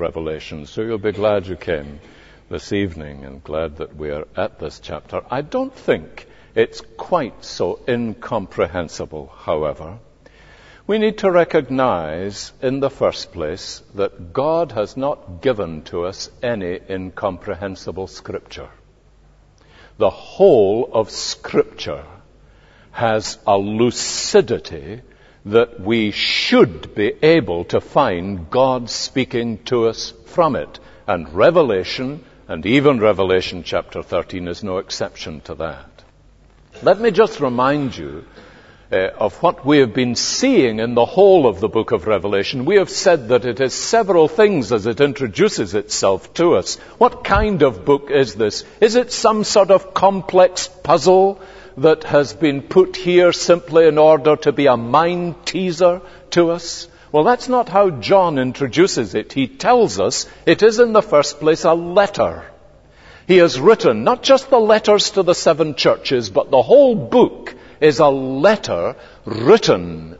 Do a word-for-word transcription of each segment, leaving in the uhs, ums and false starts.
Revelation. So you'll be glad you came this evening and glad that we are at this chapter. I don't think it's quite so incomprehensible, however. We need to recognize, in the first place, that God has not given to us any incomprehensible Scripture. The whole of Scripture has a lucidity that we should be able to find God speaking to us from it. And Revelation, and even Revelation chapter thirteen, is no exception to that. Let me just remind you uh, of what we have been seeing in the whole of the book of Revelation. We have said that it is several things as it introduces itself to us. What kind of book is this? Is it some sort of complex puzzle that has been put here simply in order to be a mind teaser to us? Well, that's not how John introduces it. He tells us it is in the first place a letter. He has written not just the letters to the seven churches, but the whole book is a letter written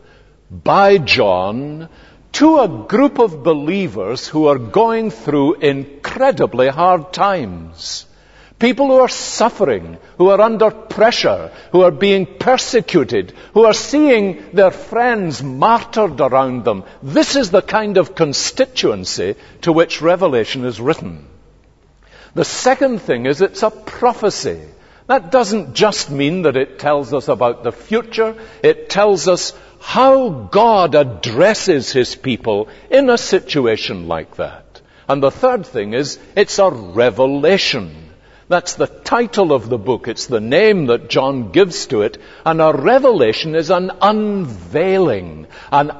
by John to a group of believers who are going through incredibly hard times. People who are suffering, who are under pressure, who are being persecuted, who are seeing their friends martyred around them. This is the kind of constituency to which Revelation is written. The second thing is it's a prophecy. That doesn't just mean that it tells us about the future. It tells us how God addresses his people in a situation like that. And the third thing is it's a revelation. That's the title of the book. It's the name that John gives to it. And a revelation is an unveiling, an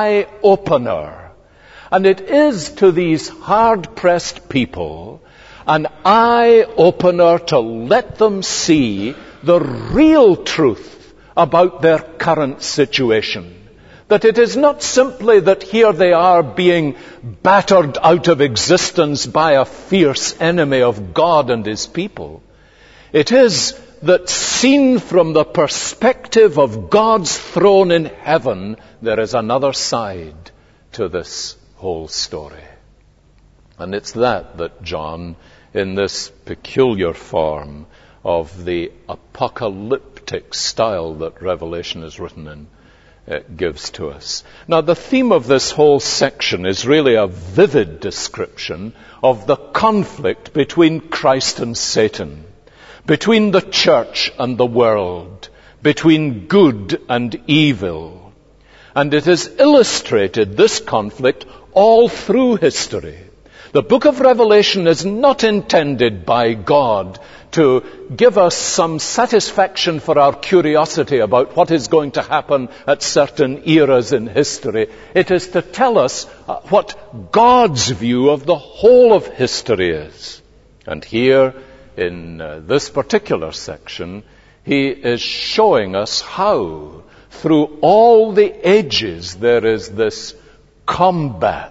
eye-opener. And it is to these hard-pressed people an eye-opener to let them see the real truth about their current situation. That it is not simply that here they are being battered out of existence by a fierce enemy of God and his people. It is that seen from the perspective of God's throne in heaven, there is another side to this whole story. And it's that that John, in this peculiar form of the apocalyptic style that Revelation is written in, it gives to us. Now, the theme of this whole section is really a vivid description of the conflict between Christ and Satan, between the church and the world, between good and evil. And it is illustrated, this conflict, all through history. The book of Revelation is not intended by God to give us some satisfaction for our curiosity about what is going to happen at certain eras in history. It is to tell us what God's view of the whole of history is. And here, in uh, this particular section, he is showing us how, through all the ages, there is this combat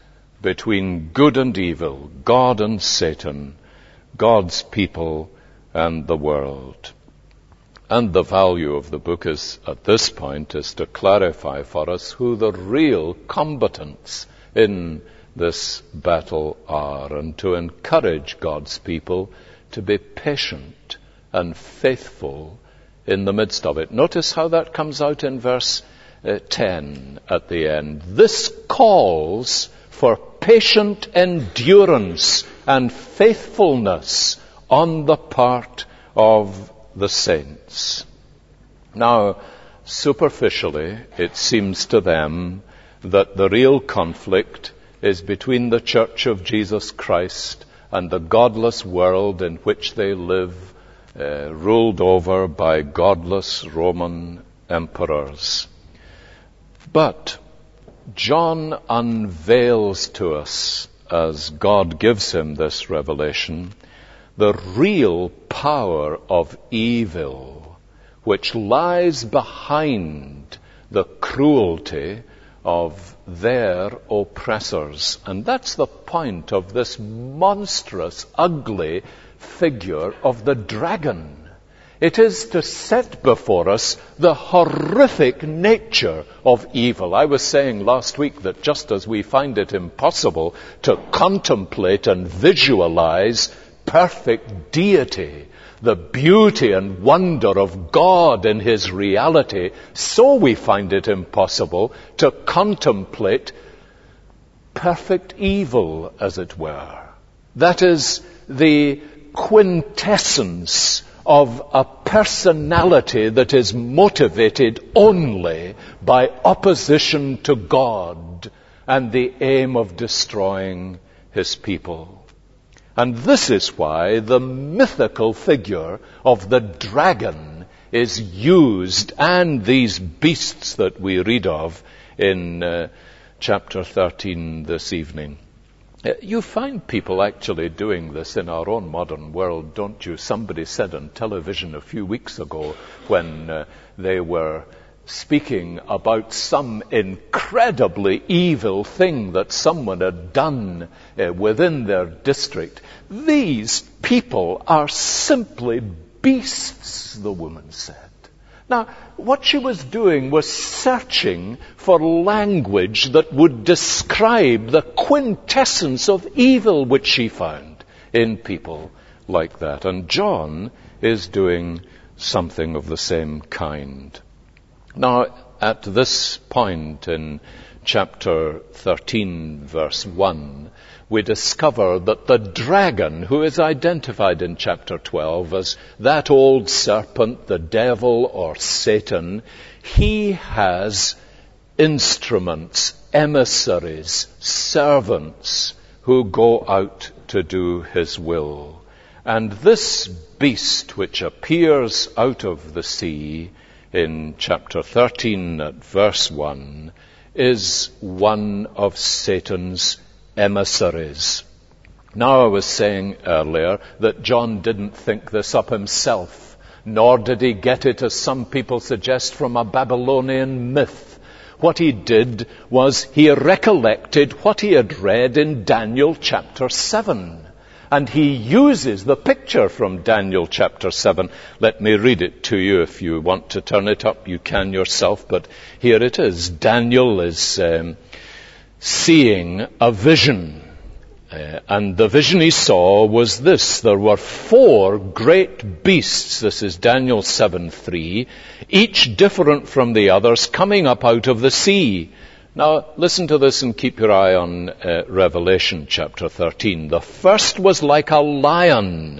between good and evil, God and Satan, God's people and the world. And the value of the book is, at this point, is to clarify for us who the real combatants in this battle are, and to encourage God's people to be patient and faithful in the midst of it. Notice how that comes out in verse uh, ten at the end. This calls for patient endurance and faithfulness on the part of the saints. Now, superficially, it seems to them that the real conflict is between the Church of Jesus Christ and the godless world in which they live, uh, ruled over by godless Roman emperors. But John unveils to us, as God gives him this revelation, the real power of evil, which lies behind the cruelty of their oppressors. And that's the point of this monstrous, ugly figure of the dragon. It is to set before us the horrific nature of evil. I was saying last week that just as we find it impossible to contemplate and visualize perfect deity, the beauty and wonder of God in his reality, so we find it impossible to contemplate perfect evil, as it were. That is the quintessence of a personality that is motivated only by opposition to God and the aim of destroying his people. And this is why the mythical figure of the dragon is used, and these beasts that we read of in uh, chapter thirteen this evening. You find people actually doing this in our own modern world, don't you? Somebody said on television a few weeks ago when uh, they were speaking about some incredibly evil thing that someone had done uh, within their district. These people are simply beasts, the woman said. Now, what she was doing was searching for language that would describe the quintessence of evil which she found in people like that. And John is doing something of the same kind. Now, at this point in chapter thirteen, verse one, we discover that the dragon, who is identified in chapter twelve as that old serpent, the devil or Satan, he has instruments, emissaries, servants who go out to do his will. And this beast which appears out of the sea in chapter thirteen at verse one is one of Satan's emissaries. Now, I was saying earlier that John didn't think this up himself, nor did he get it, as some people suggest, from a Babylonian myth. What he did was he recollected what he had read in Daniel chapter seven. And he uses the picture from Daniel chapter seven. Let me read it to you. If you want to turn it up, you can yourself. But here it is. Daniel is um, seeing a vision. Uh, and the vision he saw was this. There were four great beasts. This is Daniel seven three. Each different from the others, coming up out of the sea. Now, listen to this and keep your eye on uh, Revelation chapter thirteen. The first was like a lion.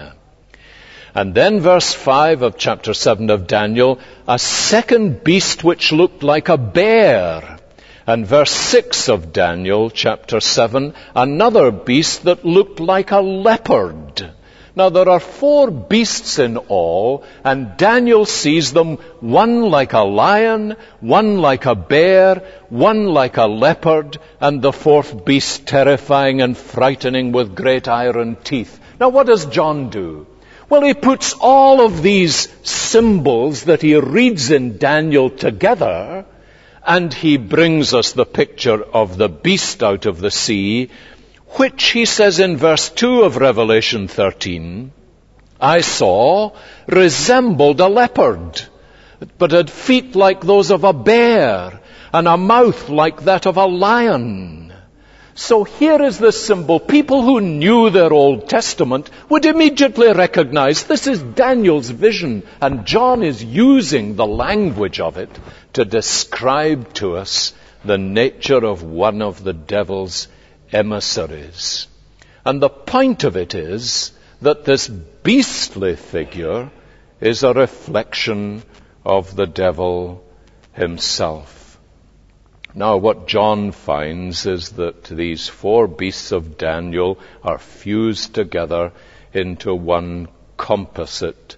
And then verse five of chapter seven of Daniel, a second beast which looked like a bear. And verse six of Daniel chapter seven, another beast that looked like a leopard. Now, there are four beasts in all, and Daniel sees them, one like a lion, one like a bear, one like a leopard, and the fourth beast terrifying and frightening with great iron teeth. Now, what does John do? Well, he puts all of these symbols that he reads in Daniel together, and he brings us the picture of the beast out of the sea, which he says in verse two of Revelation thirteen, I saw resembled a leopard, but had feet like those of a bear, and a mouth like that of a lion. So here is the symbol. People who knew their Old Testament would immediately recognize this is Daniel's vision, and John is using the language of it to describe to us the nature of one of the devil's emissaries. And the point of it is that this beastly figure is a reflection of the devil himself. Now, what John finds is that these four beasts of Daniel are fused together into one composite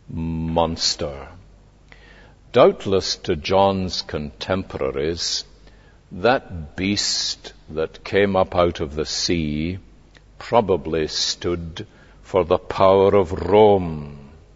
monster. Doubtless to John's contemporaries, that beast that came up out of the sea probably stood for the power of Rome.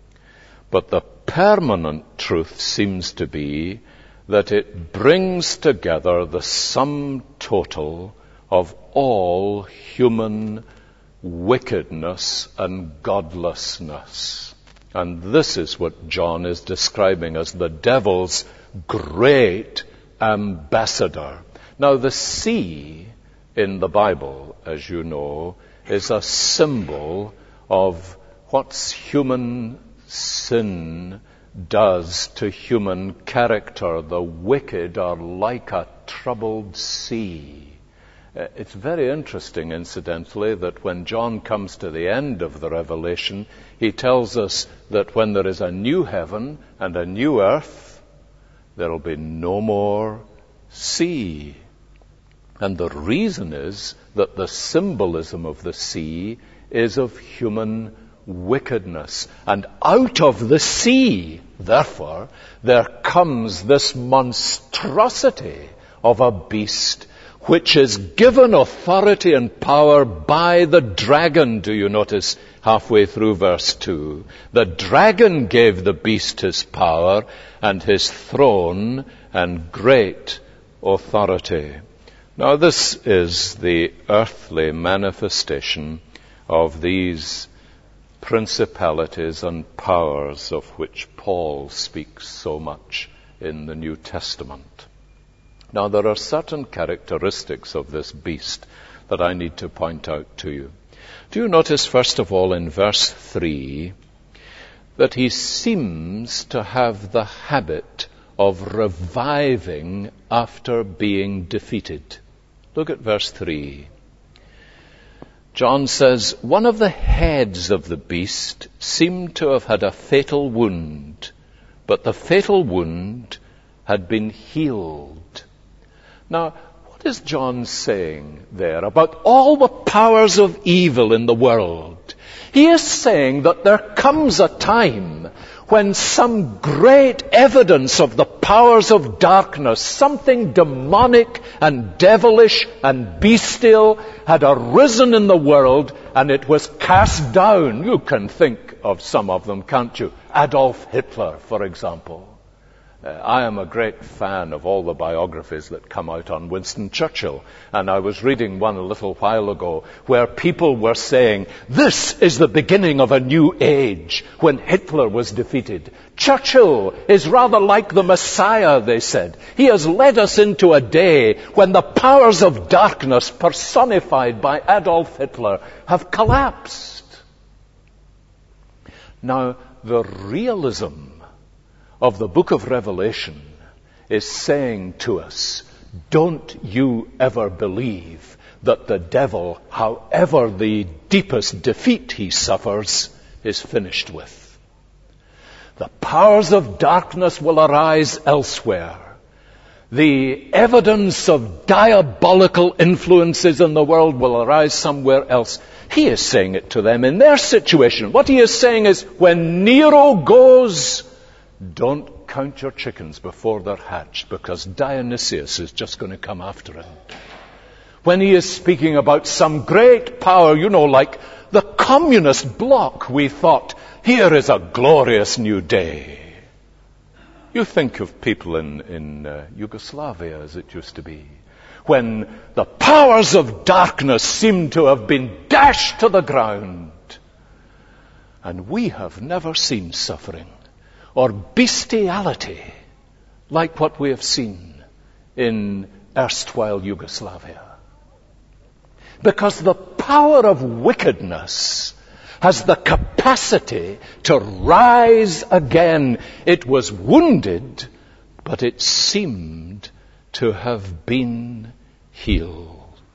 But the permanent truth seems to be that it brings together the sum total of all human wickedness and godlessness. And this is what John is describing as the devil's great ambassador. Now, the sea in the Bible, as you know, is a symbol of what human sin does to human character. The wicked are like a troubled sea. It's very interesting, incidentally, that when John comes to the end of the Revelation, he tells us that when there is a new heaven and a new earth, there will be no more sea. And the reason is that the symbolism of the sea is of human wickedness. And out of the sea, therefore, there comes this monstrosity of a beast which is given authority and power by the dragon. Do you notice halfway through verse two? The dragon gave the beast his power and his throne and great authority. Now, this is the earthly manifestation of these principalities and powers of which Paul speaks so much in the New Testament. Now, there are certain characteristics of this beast that I need to point out to you. Do you notice, first of all, in verse three, that he seems to have the habit of reviving after being defeated? Look at verse three. John says, one of the heads of the beast seemed to have had a fatal wound, but the fatal wound had been healed. Now, what is John saying there about all the powers of evil in the world? He is saying that there comes a time when some great evidence of the powers of darkness, something demonic and devilish and bestial, had arisen in the world, and it was cast down. You can think of some of them, can't you? Adolf Hitler, for example. Uh, I am a great fan of all the biographies that come out on Winston Churchill, and I was reading one a little while ago where people were saying, this is the beginning of a new age, when Hitler was defeated. Churchill is rather like the Messiah, they said. He has led us into a day when the powers of darkness personified by Adolf Hitler have collapsed. Now, the realism of the book of Revelation is saying to us, don't you ever believe that the devil, however the deepest defeat he suffers, is finished with. The powers of darkness will arise elsewhere. The evidence of diabolical influences in the world will arise somewhere else. He is saying it to them in their situation. What he is saying is, when Nero goes, don't count your chickens before they're hatched, because Dionysius is just going to come after him. When he is speaking about some great power, you know, like the communist bloc, we thought, here is a glorious new day. You think of people in, in uh, Yugoslavia, as it used to be, when the powers of darkness seem to have been dashed to the ground. And we have never seen suffering or bestiality like what we have seen in erstwhile Yugoslavia. Because the power of wickedness has the capacity to rise again. It was wounded, but it seemed to have been healed.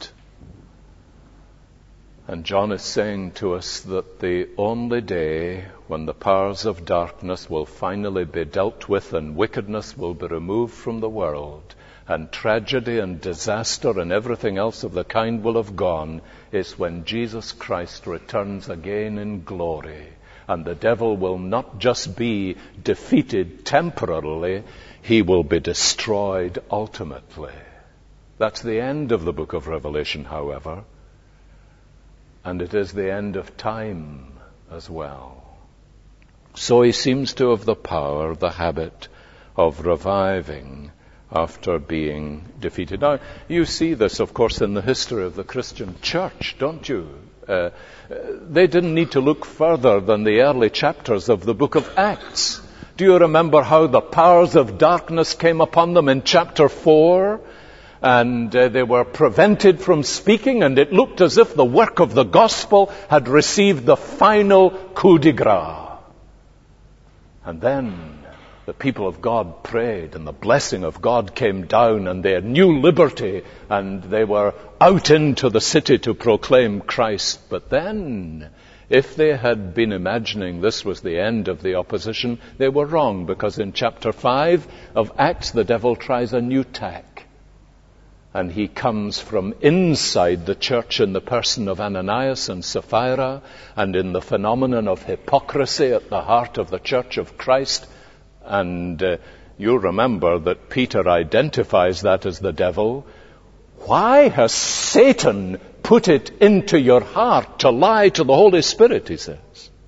And John is saying to us that the only day when the powers of darkness will finally be dealt with and wickedness will be removed from the world and tragedy and disaster and everything else of the kind will have gone is when Jesus Christ returns again in glory. And the devil will not just be defeated temporarily, he will be destroyed ultimately. That's the end of the book of Revelation, however. And it is the end of time as well. So he seems to have the power, the habit of reviving after being defeated. Now, you see this, of course, in the history of the Christian church, don't you? Uh, they didn't need to look further than the early chapters of the book of Acts. Do you remember how the powers of darkness came upon them in chapter four? And uh, they were prevented from speaking, and it looked as if the work of the gospel had received the final coup de grace. And then the people of God prayed, and the blessing of God came down, and they had new liberty, and they were out into the city to proclaim Christ. But then, if they had been imagining this was the end of the opposition, they were wrong, because in chapter five of Acts, the devil tries a new tack. And he comes from inside the church in the person of Ananias and Sapphira, and in the phenomenon of hypocrisy at the heart of the church of Christ. And uh, you'll remember that Peter identifies that as the devil. Why has Satan put it into your heart to lie to the Holy Spirit, he says.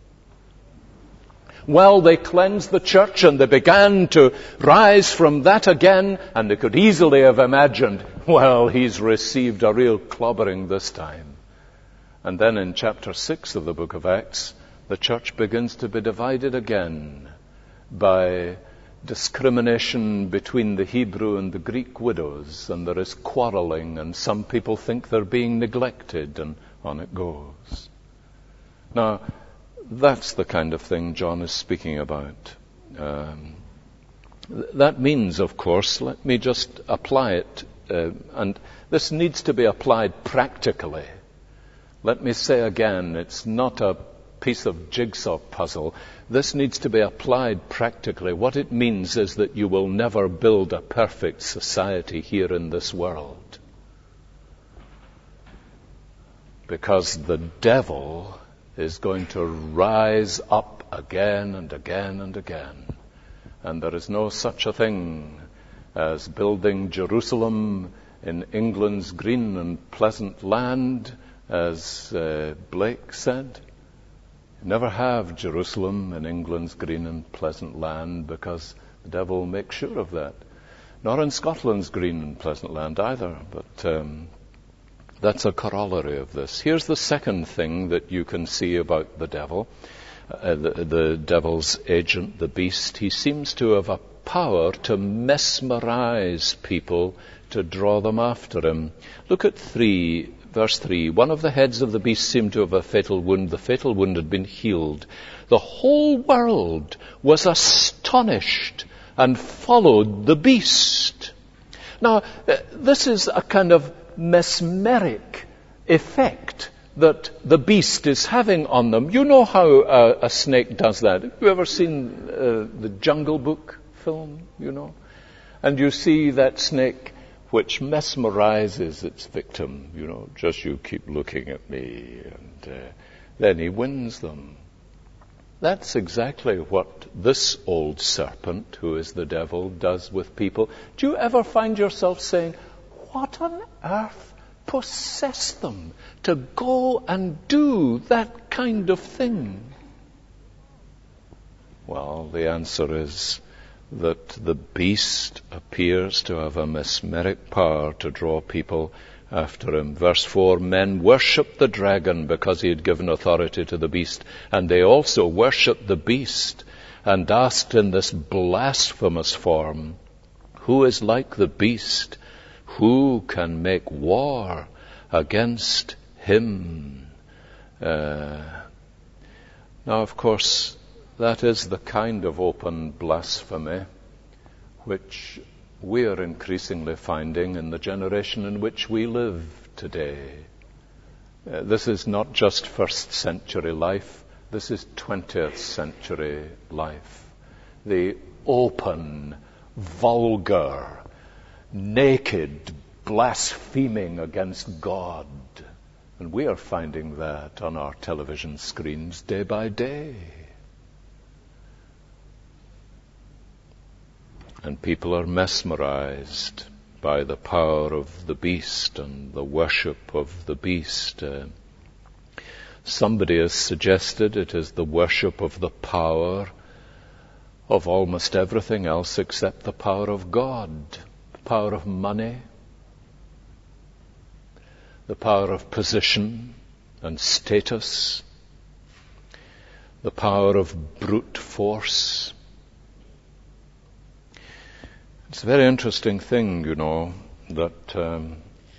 Well, they cleansed the church and they began to rise from that again, and they could easily have imagined, well, he's received a real clobbering this time. And then in chapter six of the book of Acts, the church begins to be divided again by discrimination between the Hebrew and the Greek widows, and there is quarreling, and some people think they're being neglected, and on it goes. Now, that's the kind of thing John is speaking about. Um, that means, of course, let me just apply it, uh, and this needs to be applied practically. Let me say again, it's not a piece of jigsaw puzzle. This needs to be applied practically. What it means is that you will never build a perfect society here in this world, because the devil is going to rise up again and again and again. And there is no such a thing as building Jerusalem in England's green and pleasant land, as uh, Blake said. Never have Jerusalem in England's green and pleasant land, because the devil makes sure of that. Nor in Scotland's green and pleasant land either, but um, that's a corollary of this. Here's the second thing that you can see about the devil, uh, the, the devil's agent, the beast. He seems to have a power to mesmerize people, to draw them after him. Look at three, verse three. One of the heads of the beast seemed to have a fatal wound. The fatal wound had been healed. The whole world was astonished and followed the beast. Now, uh, this is a kind of mesmeric effect that the beast is having on them. You know how uh, a snake does that. Have you ever seen uh, the Jungle Book film, you know? And you see that snake which mesmerizes its victim, you know, just you keep looking at me, and uh, then he wins them. That's exactly what this old serpent, who is the devil, does with people. Do you ever find yourself saying, what on earth possessed them to go and do that kind of thing? Well, the answer is that the beast appears to have a mesmeric power to draw people after him. Verse four, men worshipped the dragon because he had given authority to the beast, and they also worshipped the beast and asked in this blasphemous form, who is like the beast? Who can make war against him? Uh, now, of course, that is the kind of open blasphemy which we are increasingly finding in the generation in which we live today. Uh, this is not just first century life, this is twentieth century life. The open, vulgar, naked blaspheming against God. And we are finding that on our television screens day by day. And people are mesmerized by the power of the beast and the worship of the beast. Uh, somebody has suggested it is the worship of the power of almost everything else except the power of God. The power of money, the power of position, and status, the power of brute force. It's a very interesting thing, you know, that um,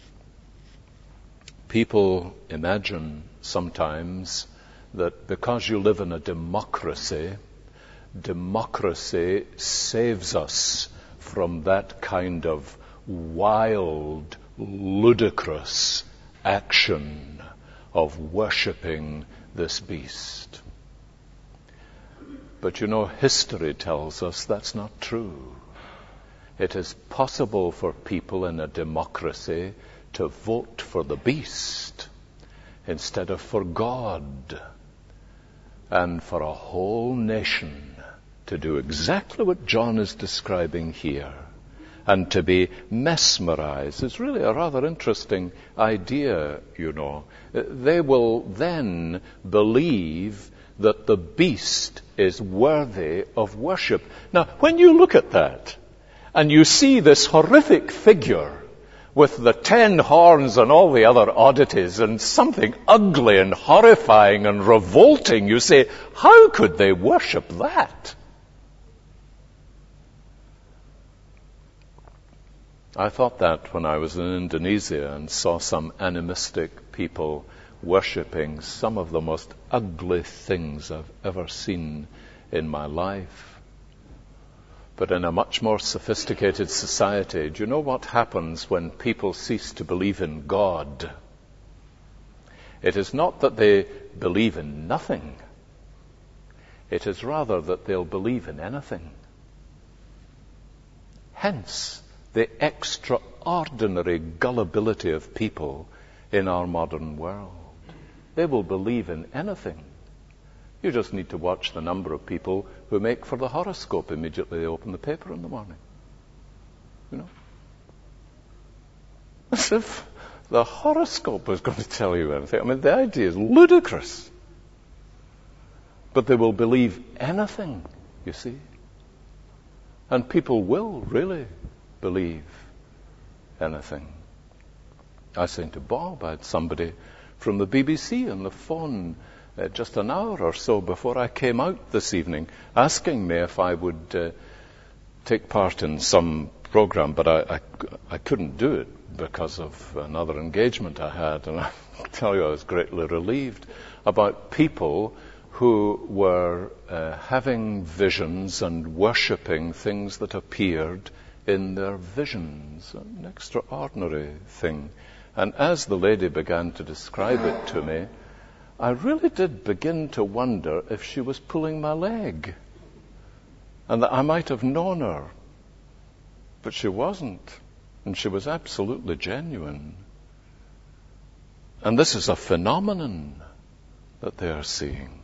people imagine sometimes that because you live in a democracy, democracy saves us from that kind of wild, ludicrous action of worshipping this beast. But you know, history tells us that's not true. It is possible for people in a democracy to vote for the beast instead of for God, and for a whole nation to do exactly what John is describing here, and to be mesmerized. It's really a rather interesting idea, you know. They will then believe that the beast is worthy of worship. Now, when you look at that, and you see this horrific figure with the ten horns and all the other oddities and something ugly and horrifying and revolting, you say, how could they worship that? I thought that when I was in Indonesia and saw some animistic people worshipping some of the most ugly things I've ever seen in my life. But in a much more sophisticated society, do you know what happens when people cease to believe in God? It is not that they believe in nothing. It is rather that they'll believe in anything. Hence, the extraordinary gullibility of people in our modern world. They will believe in anything. You just need to watch the number of people who make for the horoscope immediately they open the paper in the morning. You know? As if the horoscope was going to tell you anything. I mean, the idea is ludicrous. But they will believe anything, you see. And people will really believe anything. I was saying to Bob, I had somebody from the B B C on the phone Uh, just an hour or so before I came out this evening, asking me if I would uh, take part in some program, but I, I, I couldn't do it because of another engagement I had. And I tell you, I was greatly relieved about people who were uh, having visions and worshipping things that appeared in their visions. An extraordinary thing. And as the lady began to describe it to me, I really did begin to wonder if she was pulling my leg, and that I might have known her. But she wasn't, and she was absolutely genuine. And this is a phenomenon that they are seeing.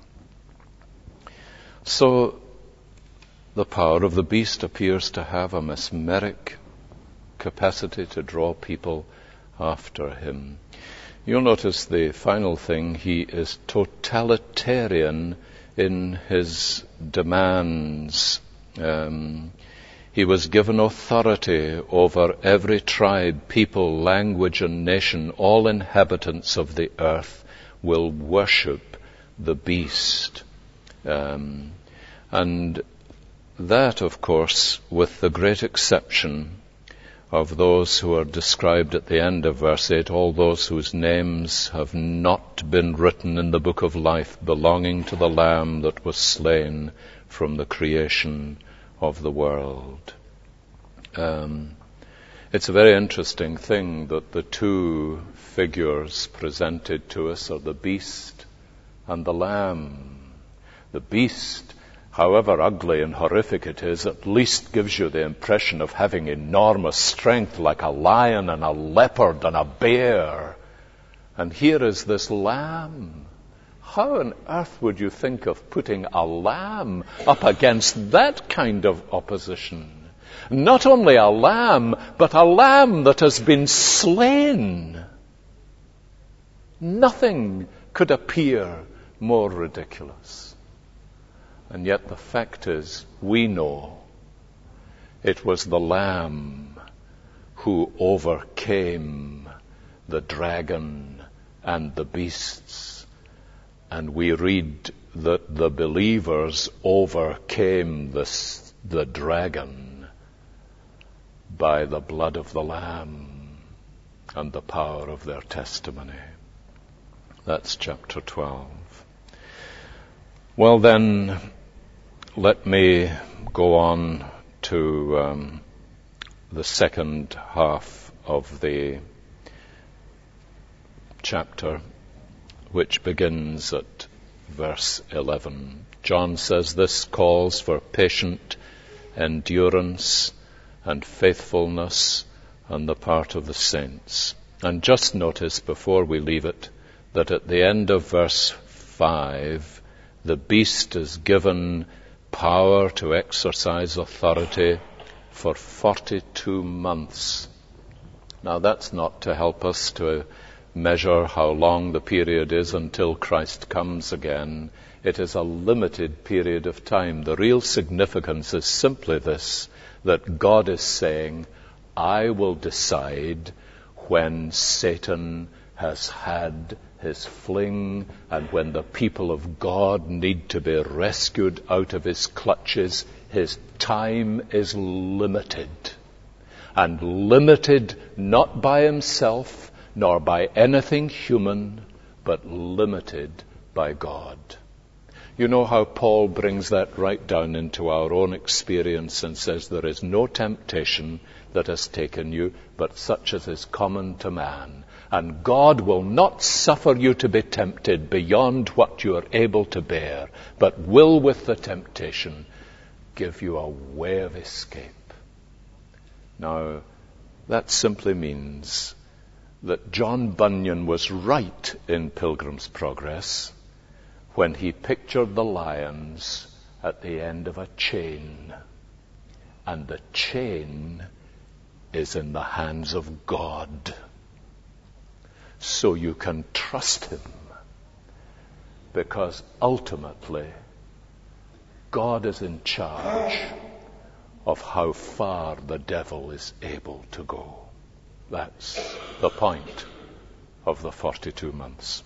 So, the power of the beast appears to have a mesmeric capacity to draw people after him. You'll notice the final thing, he is totalitarian in his demands. Um, he was given authority over every tribe, people, language, and nation. All inhabitants of the earth will worship the beast. Um, and that, of course, with the great exception of those who are described at the end of verse eight, all those whose names have not been written in the book of life belonging to the Lamb that was slain from the creation of the world. Um, it's a very interesting thing that the two figures presented to us are the beast and the Lamb. The beast, however ugly and horrific it is, at least gives you the impression of having enormous strength, like a lion and a leopard and a bear. And here is this lamb. How on earth would you think of putting a lamb up against that kind of opposition? Not only a lamb, but a lamb that has been slain. Nothing could appear more ridiculous. And yet the fact is, we know it was the Lamb who overcame the dragon and the beasts And we read that the believers overcame this, the dragon by the blood of the Lamb and the power of their testimony. That's chapter twelve. Well then, let me go on to um, the second half of the chapter, which begins at verse eleven. John says this calls for patient endurance and faithfulness on the part of the saints. And just notice before we leave it that at the end of verse five, the beast is given power to exercise authority for forty-two months. Now that's not to help us to measure how long the period is until Christ comes again. It is a limited period of time. The real significance is simply this, that God is saying, I will decide when Satan has had his fling and when the people of God need to be rescued out of his clutches. His time is limited. And limited not by himself, nor by anything human, but limited by God. You know how Paul brings that right down into our own experience and says, there is no temptation that has taken you, but such as is common to man. And God will not suffer you to be tempted beyond what you are able to bear, but will with the temptation give you a way of escape. Now, that simply means that John Bunyan was right in Pilgrim's Progress when he pictured the lions at the end of a chain. And the chain is in the hands of God. So you can trust him, because ultimately God is in charge of how far the devil is able to go. That's the point of the forty-two months.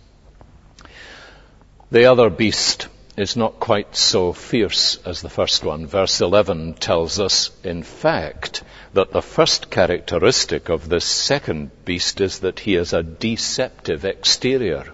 The other beast is not quite so fierce as the first one. Verse eleven tells us, in fact, that the first characteristic of this second beast is that he has a deceptive exterior.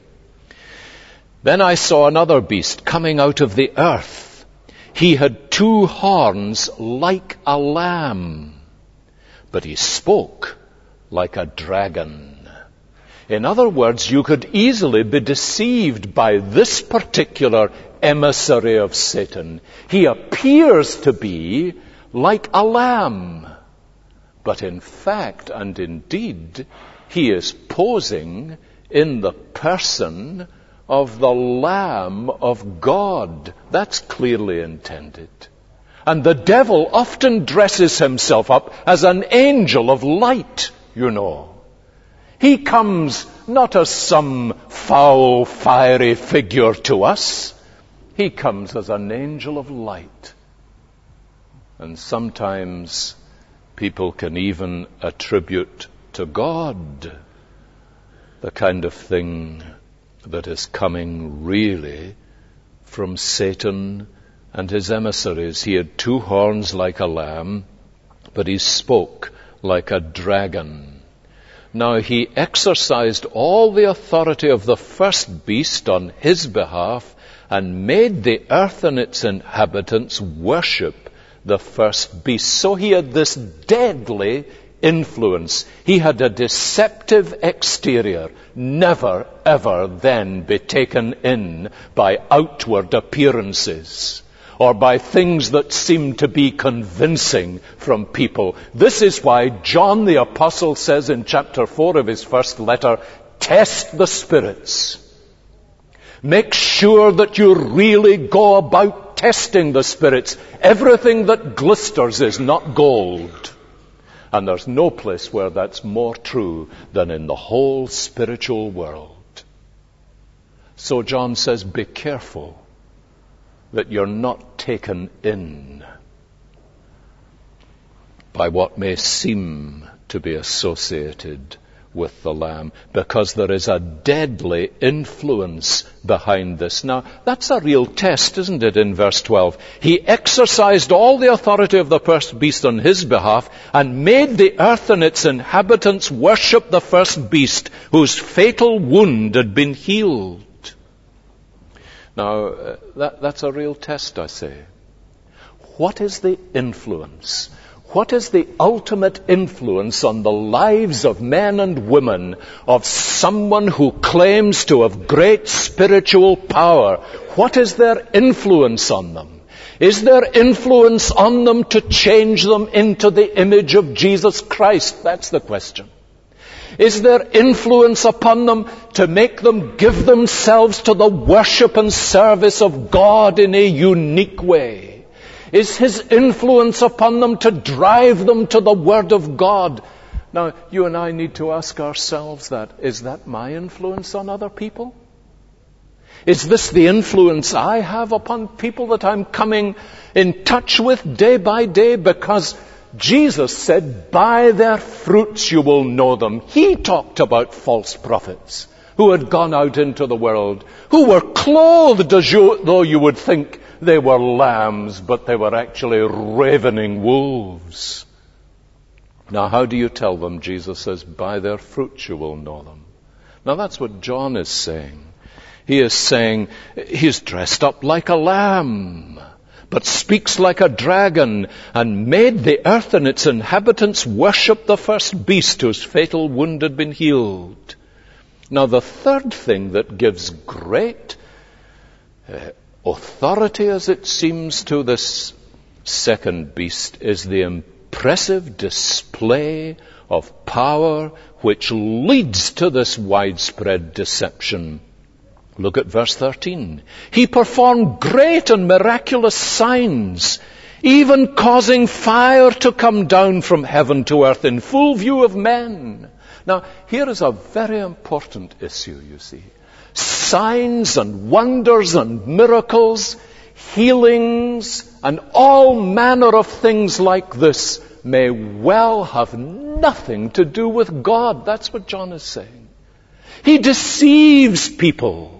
Then I saw another beast coming out of the earth. He had two horns like a lamb, but he spoke like a dragon. In other words, you could easily be deceived by this particular emissary of Satan. He appears to be like a lamb, but in fact and indeed, he is posing in the person of the Lamb of God. That's clearly intended. And the devil often dresses himself up as an angel of light, you know. He comes not as some foul, fiery figure to us. He comes as an angel of light. And sometimes people can even attribute to God the kind of thing that is coming really from Satan and his emissaries. He had two horns like a lamb, but he spoke like a dragon. Now he exercised all the authority of the first beast on his behalf and made the earth and its inhabitants worship the first beast. So he had this deadly influence. He had a deceptive exterior. Never, ever then be taken in by outward appearances or by things that seem to be convincing from people. This is why John the Apostle says in chapter four of his first letter, test the spirits. Make sure that you really go about testing the spirits. Everything that glisters is not gold. And there's no place where that's more true than in the whole spiritual world. So John says, be careful that you're not taken in by what may seem to be associated with the Lamb, because there is a deadly influence behind this. Now, that's a real test, isn't it, in verse twelve? He exercised all the authority of the first beast on his behalf and made the earth and its inhabitants worship the first beast, whose fatal wound had been healed. Now, uh, that, that's a real test, I say. What is the influence? What is the ultimate influence on the lives of men and women of someone who claims to have great spiritual power? What is their influence on them? Is there influence on them to change them into the image of Jesus Christ? That's the question. Is there influence upon them to make them give themselves to the worship and service of God in a unique way? Is his influence upon them to drive them to the Word of God? Now, you and I need to ask ourselves that. Is that my influence on other people? Is this the influence I have upon people that I'm coming in touch with day by day? Because Jesus said, by their fruits you will know them. He talked about false prophets who had gone out into the world, who were clothed as you, though you would think they were lambs, but they were actually ravening wolves. Now, how do you tell them? Jesus says, by their fruits you will know them. Now, that's what John is saying. He is saying, he's dressed up like a lamb, but speaks like a dragon, and made the earth and its inhabitants worship the first beast whose fatal wound had been healed. Now, the third thing that gives great uh, authority, as it seems, to this second beast is the impressive display of power which leads to this widespread deception. Look at verse thirteen. He performed great and miraculous signs, even causing fire to come down from heaven to earth in full view of men. Now, here is a very important issue, you see. Signs and wonders and miracles, healings, and all manner of things like this may well have nothing to do with God. That's what John is saying. He deceives people,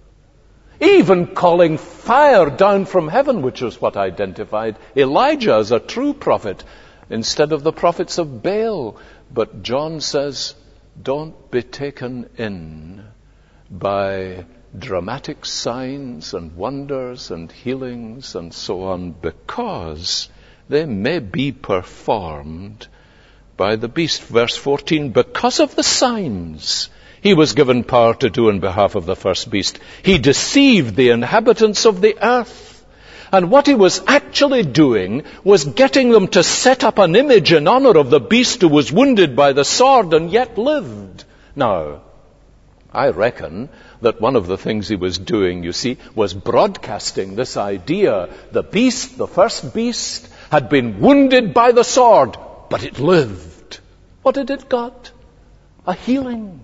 even calling fire down from heaven, which is what identified Elijah as a true prophet instead of the prophets of Baal. But John says, don't be taken in by dramatic signs and wonders and healings and so on, because they may be performed by the beast. Verse fourteen, because of the signs he was given power to do on behalf of the first beast, he deceived the inhabitants of the earth. And what he was actually doing was getting them to set up an image in honor of the beast who was wounded by the sword and yet lived. Now, I reckon that one of the things he was doing, you see, was broadcasting this idea. The beast, the first beast, had been wounded by the sword, but it lived. What had it got? A healing.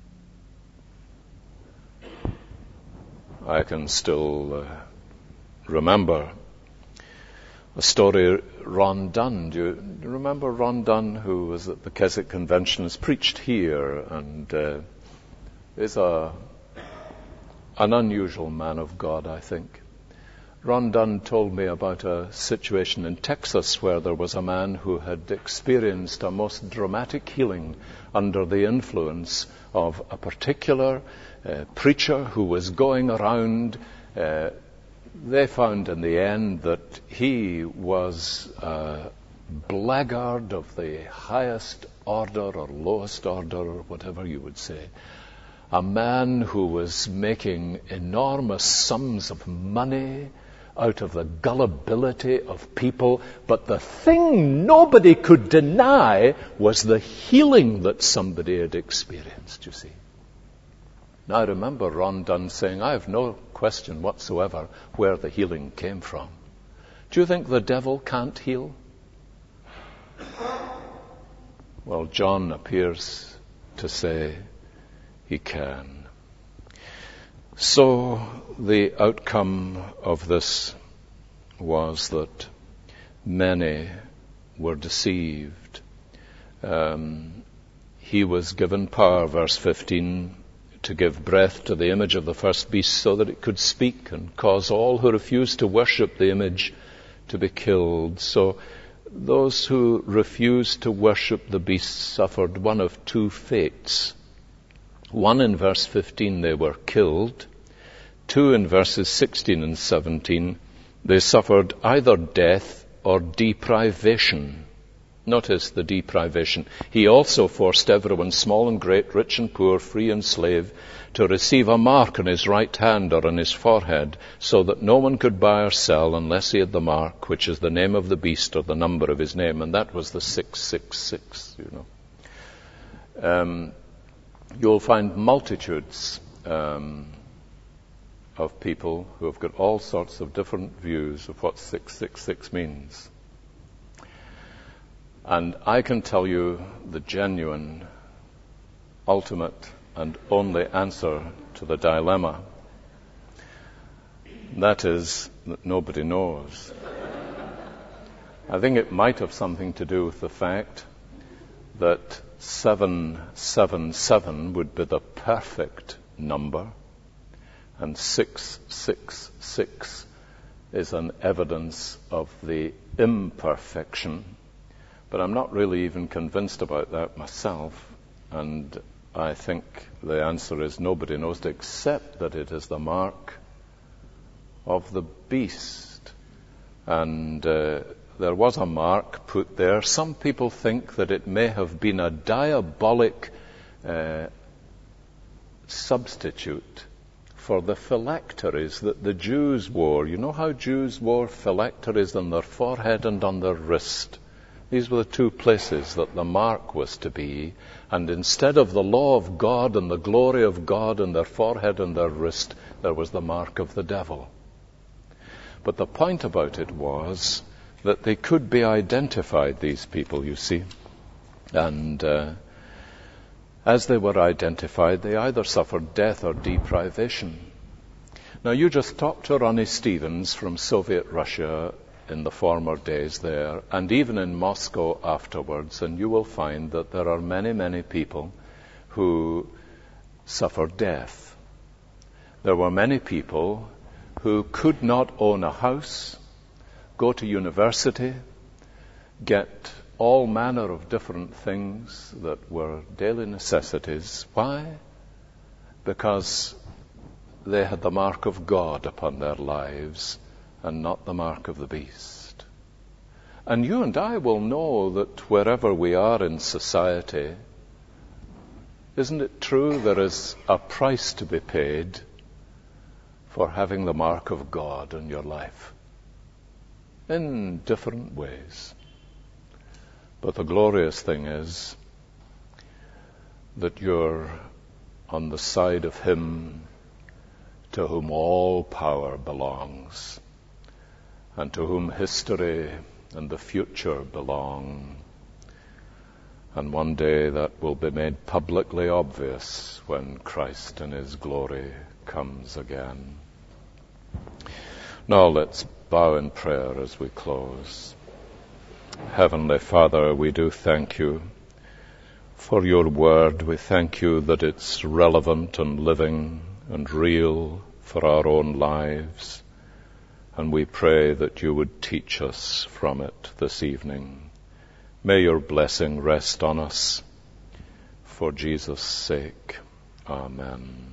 I can still uh, remember a story. Ron Dunn, do you, do you remember Ron Dunn, who was at the Keswick Conventions, preached here, and uh, is a an unusual man of God, I think. Ron Dunn told me about a situation in Texas where there was a man who had experienced a most dramatic healing under the influence of a particular uh, preacher who was going around. Uh, they found in the end that he was a blackguard of the highest order or lowest order, or whatever you would say. A man who was making enormous sums of money out of the gullibility of people. But the thing nobody could deny was the healing that somebody had experienced, you see. Now, I remember Ron Dunn saying, I have no question whatsoever where the healing came from. Do you think the devil can't heal? Well, John appears to say he can. So the outcome of this was that many were deceived. Um, he was given power, verse fifteen, to give breath to the image of the first beast so that it could speak and cause all who refused to worship the image to be killed. So those who refused to worship the beast suffered one of two fates. One, in verse fifteen, they were killed. Two, in verses sixteen and seventeen, they suffered either death or deprivation. Notice the deprivation. He also forced everyone, small and great, rich and poor, free and slave, to receive a mark on his right hand or on his forehead, so that no one could buy or sell unless he had the mark, which is the name of the beast or the number of his name. And that was the six six six, you know. Um, you'll find multitudes um, of people who have got all sorts of different views of what six six six means. And I can tell you the genuine, ultimate, and only answer to the dilemma. That is that nobody knows. I think it might have something to do with the fact that seven seven seven would be the perfect number, and six six six is an evidence of the imperfection. But I'm not really even convinced about that myself, and I think the answer is nobody knows, except that it is the mark of the beast. And uh, there was a mark put there. Some people think that it may have been a diabolic uh, substitute for the phylacteries that the Jews wore. You know how Jews wore phylacteries on their forehead and on their wrist? These were the two places that the mark was to be. And instead of the law of God and the glory of God on their forehead and their wrist, there was the mark of the devil. But the point about it was that they could be identified, these people, you see. And uh, as they were identified, they either suffered death or deprivation. Now, you just talk to Ronnie Stevens from Soviet Russia in the former days there, and even in Moscow afterwards, and you will find that there are many, many people who suffered death. There were many people who could not own a house, go to university, get all manner of different things that were daily necessities. Why? Because they had the mark of God upon their lives, and not the mark of the beast. And you and I will know that wherever we are in society, isn't it true there is a price to be paid for having the mark of God in your life? In different ways. But the glorious thing is that you're on the side of Him to whom all power belongs, and to whom history and the future belong. And one day that will be made publicly obvious when Christ in His glory comes again. Now let's bow in prayer as we close. Heavenly Father, we do thank You for Your word. We thank You that it's relevant and living and real for our own lives. And we pray that You would teach us from it this evening. May Your blessing rest on us. For Jesus' sake. Amen.